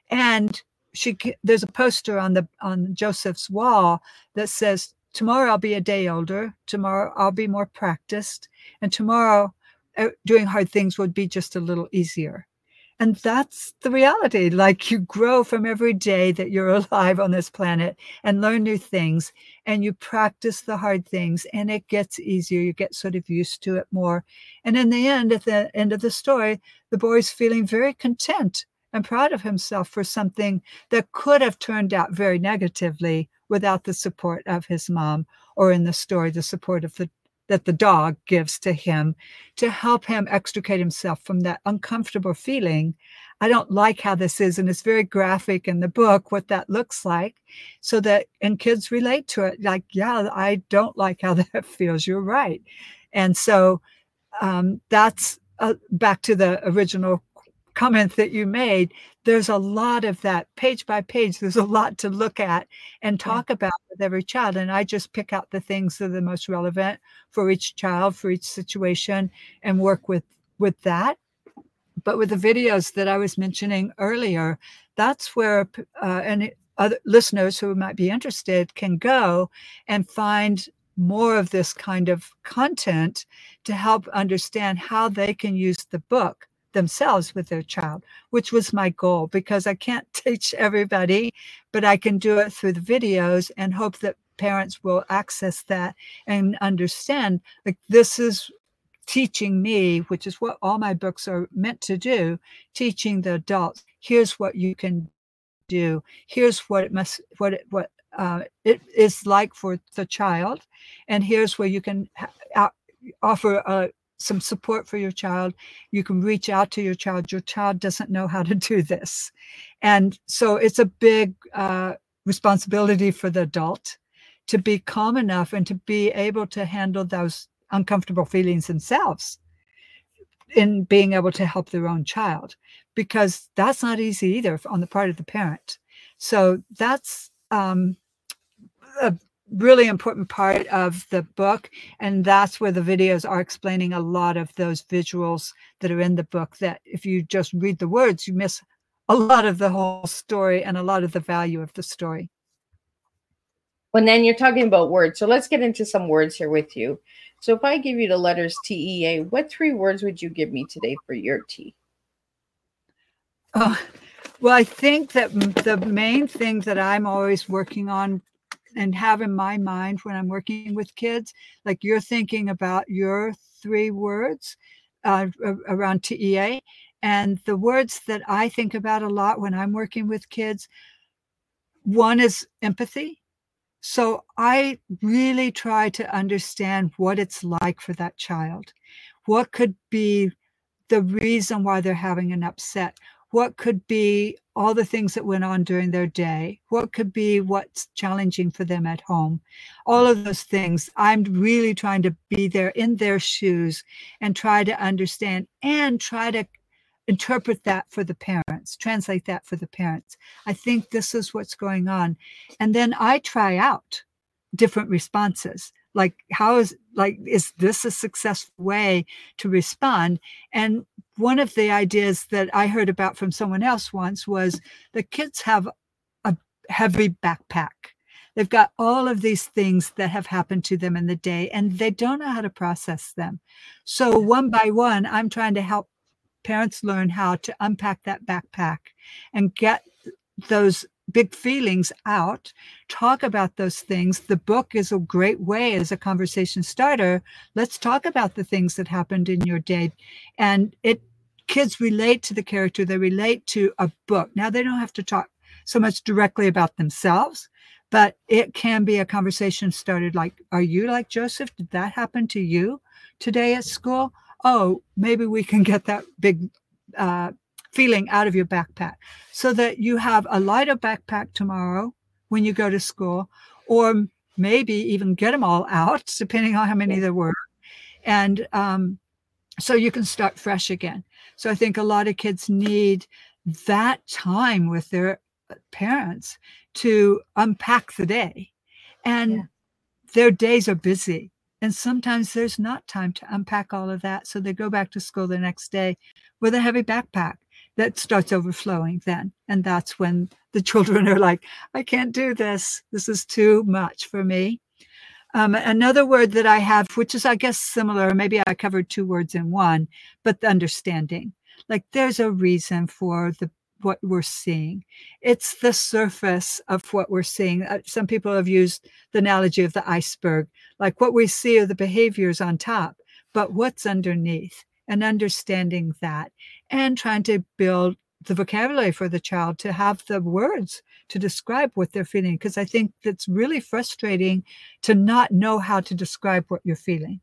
And she, there's a poster on the on Joseph's wall that says, tomorrow I'll be a day older. Tomorrow I'll be more practiced. And tomorrow uh, doing hard things would be just a little easier. And that's the reality. Like, you grow from every day that you're alive on this planet and learn new things, and you practice the hard things, and it gets easier. You get sort of used to it more. And in the end, at the end of the story, the boy's feeling very content and proud of himself for something that could have turned out very negatively without the support of his mom, or in the story, the support of the that the dog gives to him to help him extricate himself from that uncomfortable feeling. I don't like how this is, and it's very graphic in the book, what that looks like, so that, and kids relate to it. Like, yeah, I don't like how that feels. You're right. And so um, that's uh, back to the original comment that you made. There's a lot of that, page by page. There's a lot to look at and talk yeah. about with every child. And I just pick out the things that are the most relevant for each child, for each situation, and work with, with that. But with the videos that I was mentioning earlier, that's where uh, and other listeners who might be interested can go and find more of this kind of content to help understand how they can use the book themselves with their child, which was my goal, because I can't teach everybody, but I can do it through the videos and hope that parents will access that and understand, like, this is teaching me, which is what all my books are meant to do, teaching the adults, here's what you can do, here's what it must, what it, what uh, it is like for the child, and here's where you can ha- offer a some support for your child. You can reach out to your child. Your child doesn't know how to do this. And so it's a big uh, responsibility for the adult to be calm enough and to be able to handle those uncomfortable feelings themselves. in being able to help their own child, because that's not easy either on the part of the parent. So that's um, a really important part of the book. And that's where the videos are explaining a lot of those visuals that are in the book, that if you just read the words, you miss a lot of the whole story and a lot of the value of the story. Well, then you're talking about words. So let's get into some words here with you. So if I give you the letters T E A, what three words would you give me today for your T? Oh, well, I think that the main thing that I'm always working on and have in my mind when I'm working with kids, like you're thinking about your three words uh, around T E A, and the words that I think about a lot when I'm working with kids, one is empathy. So I really try to understand what it's like for that child. What could be the reason why they're having an upset? What could be all the things that went on during their day? What could be what's challenging for them at home? All of those things. I'm really trying to be there in their shoes and try to understand and try to interpret that for the parents, translate that for the parents. I think this is what's going on. And then I try out different responses. Like, how is, like, is this a successful way to respond? And one of the ideas that I heard about from someone else once was the kids have a heavy backpack. They've got all of these things that have happened to them in the day, and they don't know how to process them. So one by one, I'm trying to help parents learn how to unpack that backpack and get those big feelings out, talk about those things. The book is a great way as a conversation starter. Let's talk about the things that happened in your day. And it kids relate to the character, they relate to a book. Now they don't have to talk so much directly about themselves, but it can be a conversation started like, are you like Joseph? Did that happen to you today at school? Oh, maybe we can get that big uh, feeling out of your backpack so that you have a lighter backpack tomorrow when you go to school, or maybe even get them all out, depending on how many there were. And um, so you can start fresh again. So I think a lot of kids need that time with their parents to unpack the day. And yeah. Their days are busy. And sometimes there's not time to unpack all of that. So they go back to school the next day with a heavy backpack that starts overflowing then. And that's when the children are like, I can't do this. This is too much for me. Um, another word that I have, which is, I guess, similar, maybe I covered two words in one, but the understanding. Like there's a reason for the what we're seeing. It's the surface of what we're seeing. Uh, some people have used the analogy of the iceberg. Like what we see are the behaviors on top, but what's underneath, and understanding that and trying to build the vocabulary for the child to have the words to describe what they're feeling. Because I think that's really frustrating to not know how to describe what you're feeling.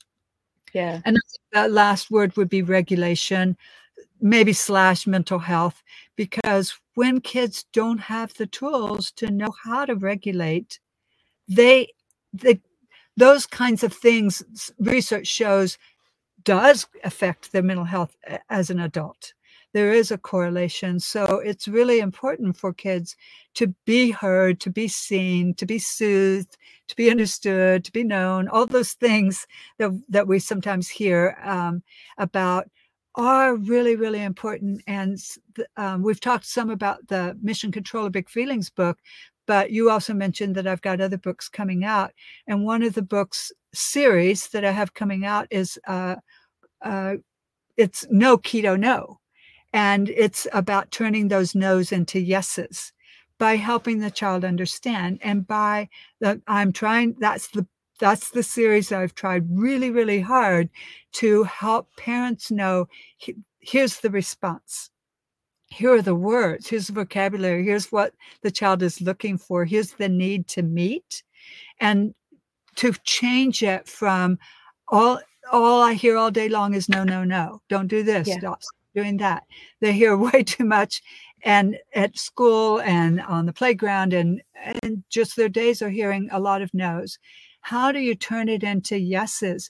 Yeah. And the last word would be regulation, maybe slash mental health, because when kids don't have the tools to know how to regulate, they, they those kinds of things, research shows, does affect their mental health as an adult. There is a correlation. So it's really important for kids to be heard, to be seen, to be soothed, to be understood, to be known. All those things that, that we sometimes hear um, about are really, really important. And um, we've talked some about the Mission Control of Big Feelings book, but you also mentioned that I've got other books coming out. And one of the books series that I have coming out is uh, uh, it's No Keto No. And it's about turning those no's into yeses by helping the child understand. And by the, I'm trying, that's the That's the series I've tried really, really hard to help parents know, here's the response. Here are the words. Here's the vocabulary. Here's what the child is looking for. Here's the need to meet. And to change it from all, all I hear all day long is no, no, no. Don't do this. Yeah. Stop doing that. They hear way too much. And at school and on the playground and, and just their days are hearing a lot of no's. How do you turn it into yeses?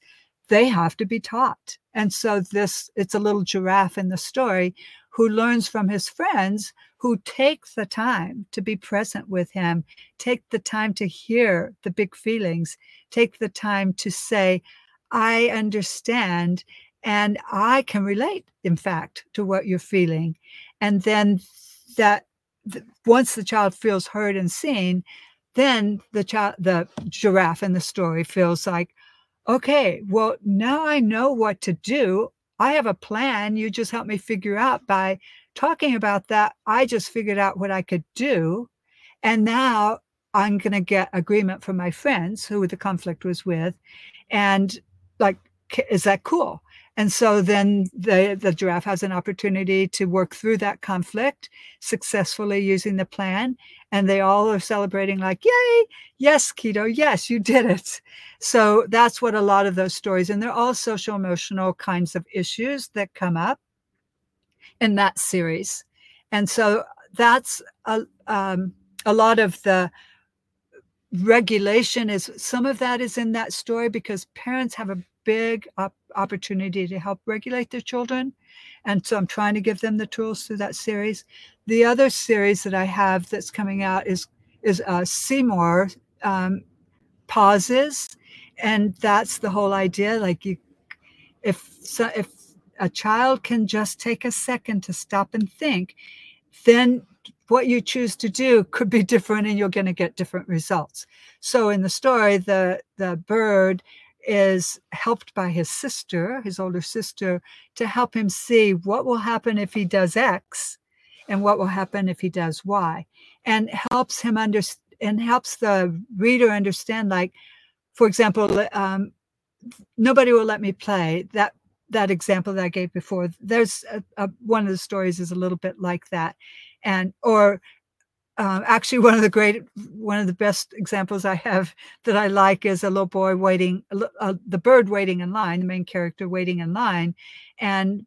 they have to be taught. And so this, it's a little giraffe in the story who learns from his friends who take the time to be present with him, take the time to hear the big feelings, take the time to say, I understand and I can relate, in fact, to what you're feeling. And then that once the child feels heard and seen, then the child, the giraffe in the story feels like, okay, well, now I know what to do. I have a plan. You just helped me figure out by talking about that. I just figured out what I could do. And now I'm going to get agreement from my friends who the conflict was with. And like, is that cool? And so then the, the giraffe has an opportunity to work through that conflict successfully using the plan. And they all are celebrating like, yay, yes, Keto, yes, you did it. So that's what a lot of those stories, and they're all social emotional kinds of issues that come up in that series. And so that's a, um, a lot of the regulation is, some of that is in that story because parents have a big op- opportunity to help regulate their children. And so I'm trying to give them the tools through that series. The other series that I have that's coming out is, is uh, Seymour um, Pauses. And that's the whole idea. Like you, if, so, if a child can just take a second to stop and think, then what you choose to do could be different and you're going to get different results. So in the story, the, the bird is helped by his sister, his older sister, to help him see what will happen if he does X and what will happen if he does Y, and helps him understand and helps the reader understand, like, for example, um, nobody will let me play. That that example that I gave before, there's a, a, one of the stories is a little bit like that. And, or um, actually one of the great, one of the best examples I have that I like is a little boy waiting, uh, the bird waiting in line, the main character waiting in line. And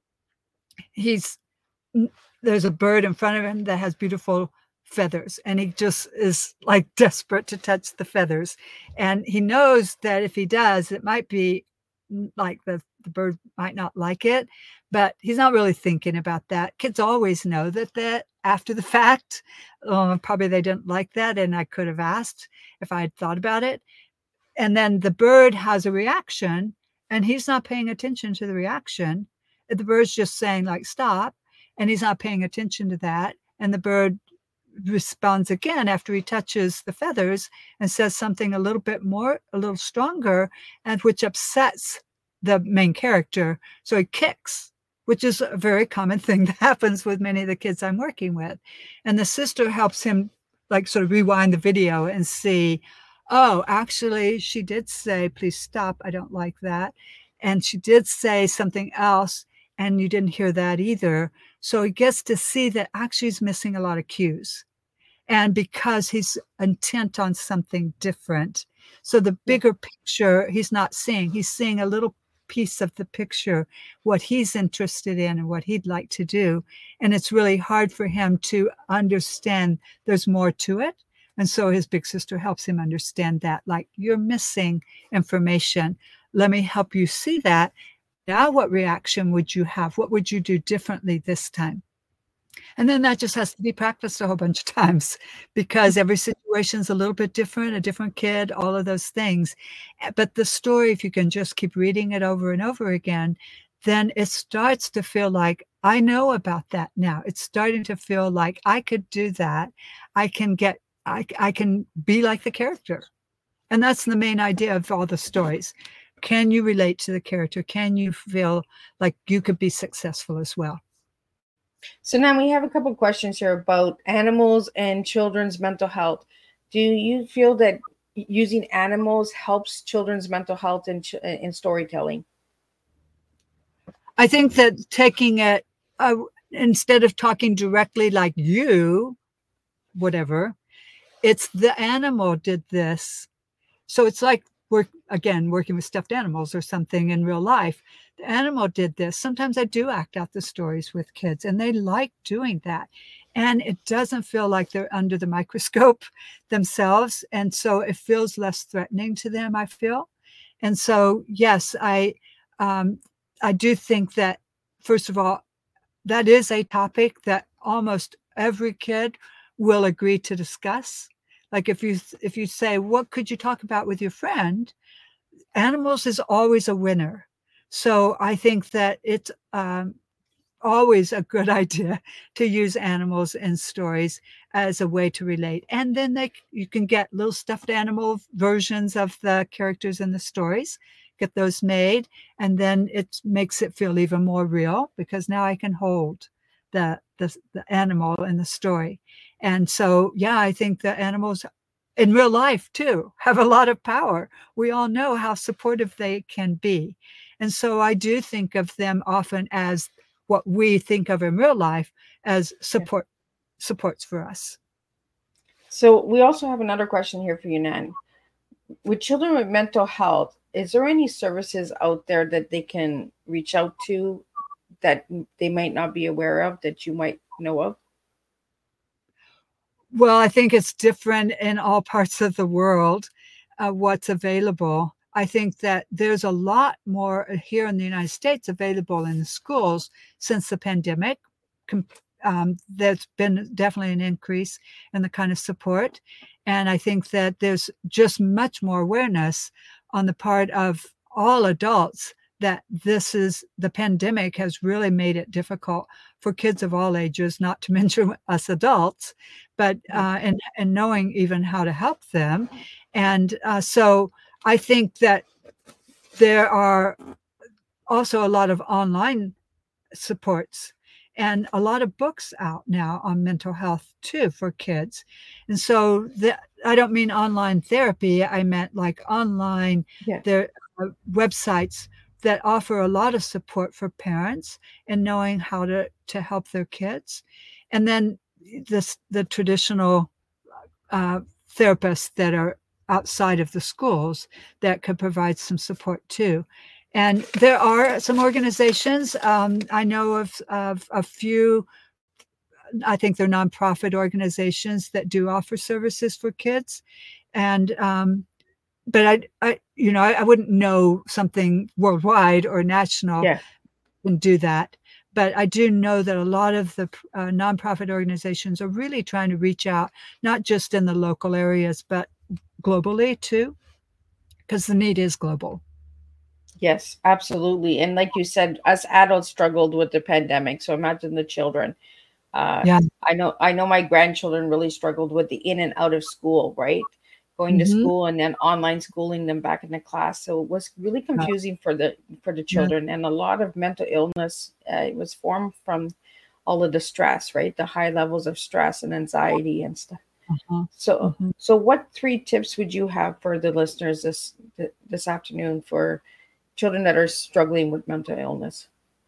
he's, there's a bird in front of him that has beautiful feathers, and he just is like desperate to touch the feathers. And he knows that if he does, it might be like the, the bird might not like it, but he's not really thinking about that. Kids always know that that after the fact, um, probably they didn't like that, and I could have asked if I had thought about it. And then the bird has a reaction, and he's not paying attention to the reaction. The bird's just saying like, stop, and he's not paying attention to that. And the bird responds again after he touches the feathers and says something a little bit more, a little stronger, and which upsets the main character. So he kicks, which is a very common thing that happens with many of the kids I'm working with. And the sister helps him like sort of rewind the video and see, oh, actually, she did say, please stop. I don't like that. And she did say something else, and you didn't hear that either. So he gets to see that actually he's missing a lot of cues. And because he's intent on something different. So the bigger picture, he's not seeing. He's seeing a little piece of the picture, what he's interested in and what he'd like to do. And it's really hard for him to understand there's more to it. And so his big sister helps him understand that, like, you're missing information. Let me help you see that. Now, what reaction would you have? What would you do differently this time? And then that just has to be practiced a whole bunch of times, because every situation is a little bit different, a different kid, all of those things. But the story, if you can just keep reading it over and over again, then it starts to feel like, I know about that now. It's starting to feel like I could do that. I can get, I, I can be like the character. And that's the main idea of all the stories. Can you relate to the character? Can you feel like you could be successful as well? So now we have a couple questions here about animals and children's mental health. Do you feel that using animals helps children's mental health in, in storytelling? I think that taking it, uh, instead of talking directly like you, whatever, it's the animal did this. So it's like, we're, again, working with stuffed animals or something in real life. The animal did this. Sometimes I do act out the stories with kids, and they like doing that. And it doesn't feel like they're under the microscope themselves. And so it feels less threatening to them, I feel. And so, yes, I um, I do think that, first of all, that is a topic that almost every kid will agree to discuss. Like if you if you say, what could you talk about with your friend? Animals is always a winner. So I think that it's um, always a good idea to use animals in stories as a way to relate. And then they, you can get little stuffed animal versions of the characters in the stories, get those made, and then it makes it feel even more real because now I can hold the, the, the animal in the story. And so, yeah, I think the animals in real life too have a lot of power. We all know how supportive they can be. And so I do think of them often as what we think of in real life as support yeah. supports for us. So we also have another question here for you, Nan. With children with mental health, is there any services out there that they can reach out to that they might not be aware of that you might know of? Well, I think it's different in all parts of the world, uh, what's available. I think that there's a lot more here in the United States available in the schools since the pandemic. Um, there's been definitely an increase in the kind of support. And I think that there's just much more awareness on the part of all adults that this is, the pandemic has really made it difficult for kids of all ages, not to mention us adults, but uh, and, and knowing even how to help them. And uh, so I think that there are also a lot of online supports and a lot of books out now on mental health too for kids. And so the, I don't mean online therapy. I meant like online, yeah. there are websites that offer a lot of support for parents in knowing how to, to help their kids. And then this, the traditional uh, therapists that are outside of the schools that could provide some support too. And there are some organizations, um, I know of, of a few, I think they're nonprofit organizations that do offer services for kids. And, um, but I, I, you know, I, I wouldn't know something worldwide or national yeah. can do that. But I do know that a lot of the uh, nonprofit organizations are really trying to reach out, not just in the local areas, but globally too, because the need is global. Yes, absolutely. And like you said, us adults struggled with the pandemic. So imagine the children. Uh, yeah. I know, I know my grandchildren really struggled with the in and out of school, right? Going mm-hmm. to school and then online schooling them back into class. So it was really confusing yeah. for the, for the children yeah. and a lot of mental illness. Uh, it was formed from all of the stress, right? The high levels of stress and anxiety and stuff. Uh-huh. So, mm-hmm. so what three tips would you have for the listeners this, this afternoon for children that are struggling with mental illness?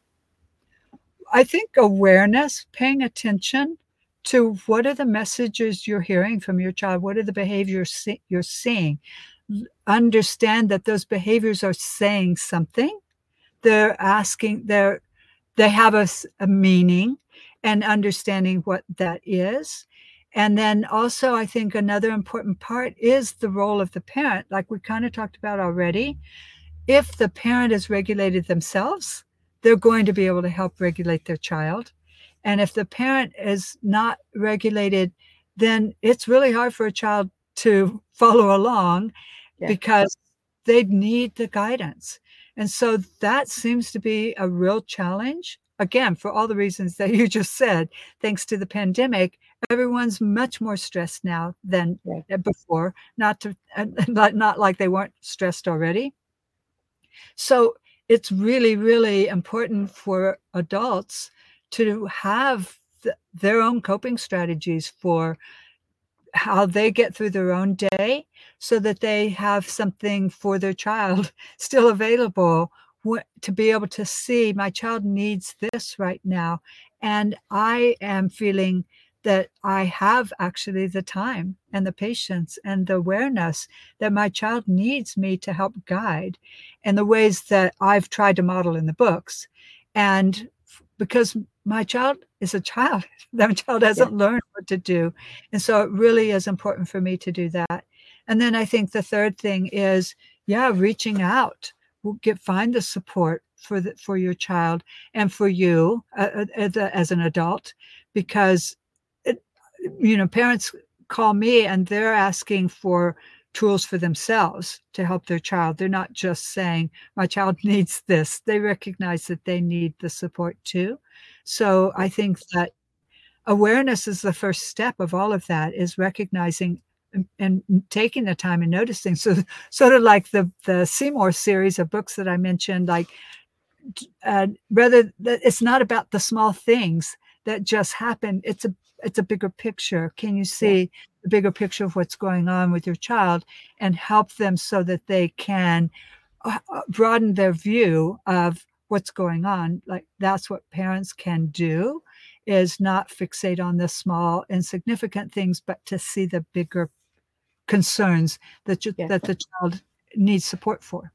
I think awareness, paying attention to what are the messages you're hearing from your child, what are the behaviors you're seeing. Understand that those behaviors are saying something. They're asking, they're, they have a, a meaning, and understanding what that is. And then also, I think another important part is the role of the parent, like we kind of talked about already. If the parent is regulated themselves, they're going to be able to help regulate their child. And if the parent is not regulated, then it's really hard for a child to follow along yeah. because they need the guidance. And so that seems to be a real challenge. Again, for all the reasons that you just said, thanks to the pandemic, everyone's much more stressed now than yeah. before, not to, not, not like they weren't stressed already. So it's really, really important for adults to have th- their own coping strategies for how they get through their own day so that they have something for their child still available wh- to be able to see my child needs this right now. And I am feeling that I have actually the time and the patience and the awareness that my child needs me to help guide in the ways that I've tried to model in the books. And because my child is a child, that child hasn't yeah. learned what to do. And so it really is important for me to do that. And then I think the third thing is, yeah, reaching out, get find the support for the, for your child and for you uh, as, a, as an adult, because it, you know, parents call me and they're asking for tools for themselves to help their child. They're not just saying my child needs this. They recognize that they need the support too. So I think that awareness is the first step of all of that, is recognizing and, and taking the time and noticing. So sort of like the the Seymour series of books that I mentioned, like uh, rather it's not about the small things that just happen. It's a it's a bigger picture. Can you see yeah. the bigger picture of what's going on with your child and help them so that they can uh, broaden their view of what's going on? Like that's what parents can do, is not fixate on the small insignificant things, but to see the bigger concerns that you, yeah. that the child needs support for.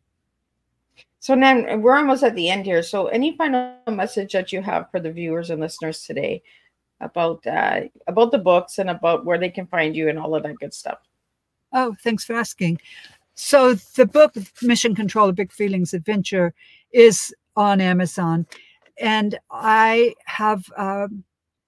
So now we're almost at the end here. So any final message that you have for the viewers and listeners today about uh, about the books and about where they can find you and all of that good stuff? Oh, thanks for asking. So the book Mission Control: A Big Feelings Adventure is on Amazon, and I have um,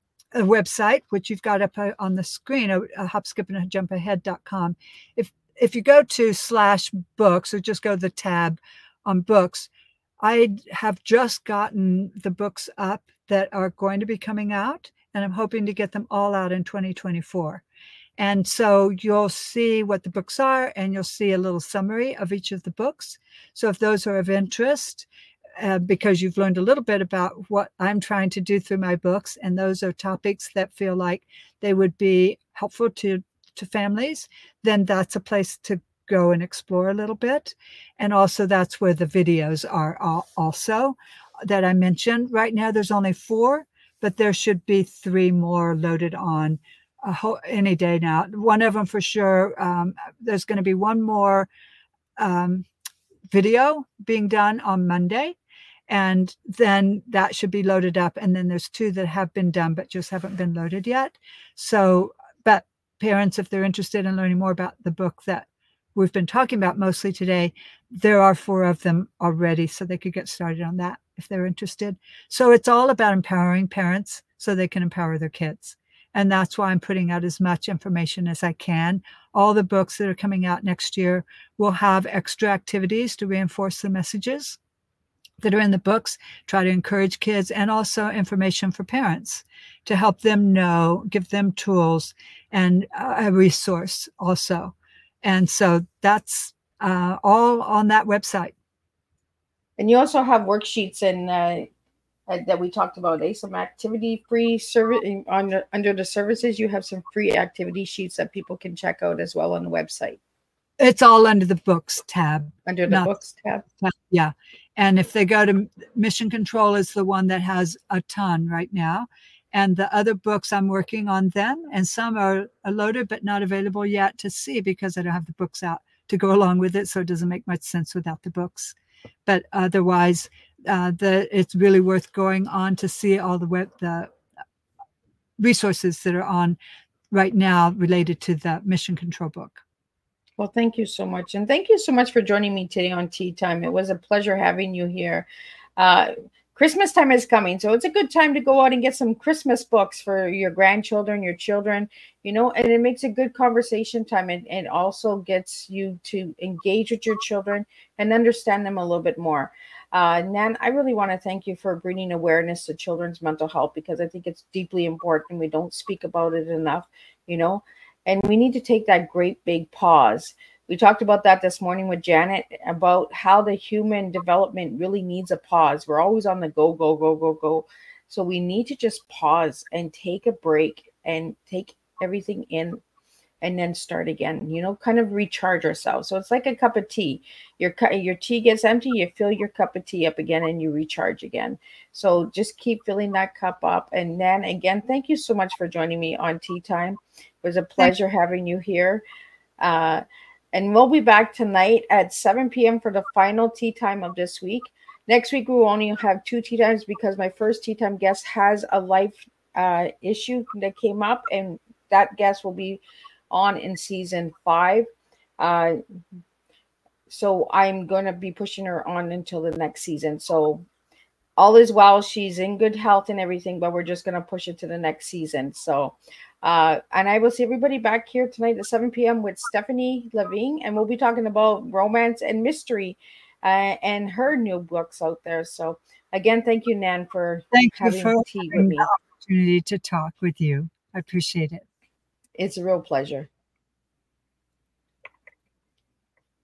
a website which you've got up on the screen, a, a hop, skip, and a jump ahead dot com. If if you go to slash books, or just go to the tab on books, I have just gotten the books up that are going to be coming out, and I'm hoping to get them all out in twenty twenty-four. And so you'll see what the books are, and you'll see a little summary of each of the books. So if those are of interest, uh, because you've learned a little bit about what I'm trying to do through my books, and those are topics that feel like they would be helpful to, to families, then that's a place to go and explore a little bit. And also that's where the videos are also that I mentioned. Right now there's only four, but there should be three more loaded on a whole, any day now. One of them for sure. Um, there's going to be one more um, video being done on Monday, and then that should be loaded up. And then there's two that have been done but just haven't been loaded yet. So, but parents, if they're interested in learning more about the book that we've been talking about mostly today, there are four of them already, so they could get started on that if they're interested. So it's all about empowering parents so they can empower their kids. And that's why I'm putting out as much information as I can. All the books that are coming out next year will have extra activities to reinforce the messages that are in the books, try to encourage kids, and also information for parents to help them know, give them tools and a resource also. And so that's uh, all on that website. And you also have worksheets and uh, uh, that we talked about, eh? Some activity-free service on under the services. You have some free activity sheets that people can check out as well on the website. It's all under the books tab. Under the books tab. tab. Yeah. And if they go to Mission Control, is the one that has a ton right now. And the other books, I'm working on them, and some are loaded but not available yet to see because I don't have the books out to go along with it. So it doesn't make much sense without the books. But otherwise, uh, the it's really worth going on to see all the web the resources that are on right now related to the Mission Control book. Well, thank you so much. And thank you so much for joining me today on Tea Time. It was a pleasure having you here. Uh, Christmas time is coming, so it's a good time to go out and get some Christmas books for your grandchildren, your children, you know, and it makes a good conversation time. And it also gets you to engage with your children and understand them a little bit more. Uh, Nan, I really want to thank you for bringing awareness to children's mental health, because I think it's deeply important. We don't speak about it enough, you know, and we need to take that great big pause. We talked about that this morning with Janet, about how the human development really needs a pause. We're always on the go, go, go, go, go. So we need to just pause and take a break and take everything in and then start again, you know, kind of recharge ourselves. So it's like a cup of tea. Your, your tea gets empty, you fill your cup of tea up again and you recharge again. So just keep filling that cup up. And then again, thank you so much for joining me on Tea Time. It was a pleasure having you here. Uh, And we'll be back tonight at seven p.m. for the final tea time of this week. Next week, we will only have two tea times because my first tea time guest has a life uh, issue that came up, and that guest will be on in season five. Uh, so I'm going to be pushing her on until the next season. So all is well. She's in good health and everything, but we're just going to push it to the next season. So, uh, and I will see everybody back here tonight at seven p.m. with Stephanie Levine, and we'll be talking about romance and mystery uh, and her new books out there. So, again, thank you, Nan, for Thank you having for tea with having me. the opportunity to talk with you. I appreciate it. It's a real pleasure.